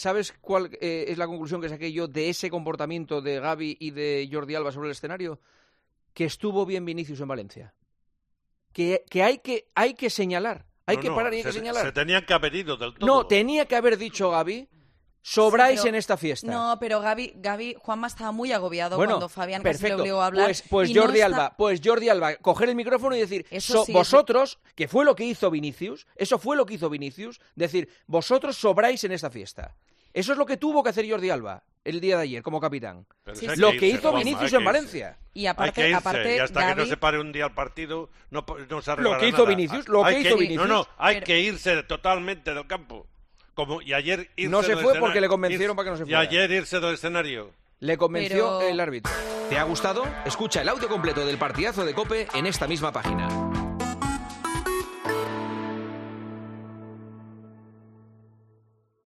¿Sabes cuál es la conclusión que saqué yo de ese comportamiento de Gavi y de Jordi Alba sobre el escenario? Que estuvo bien Vinicius en Valencia. Que hay que señalar. Hay que parar y hay que señalar. Se tenían que haber ido del todo. No, tenía que haber dicho Gavi, sobráis Sí, pero, en esta fiesta. No, pero Gavi, Juanma estaba muy agobiado cuando Fabián casi le obligó a hablar. Pues Jordi Alba, coger el micrófono y decir, vosotros, que fue lo que hizo Vinicius, decir, vosotros sobráis en esta fiesta. Eso es lo que tuvo que hacer Jordi Alba el día de ayer como capitán. Lo que hizo Vinicius en Valencia. Y aparte, y hasta Gavi, que no se pare un día el partido, no se arreglará Lo que hizo nada. Vinicius, hay que irse totalmente del campo. Y ayer irse no se fue porque le convencieron para que no se fuera. Y ayer irse del escenario. Le convenció el árbitro. ¿Te ha gustado? Escucha el audio completo del partidazo de COPE en esta misma página.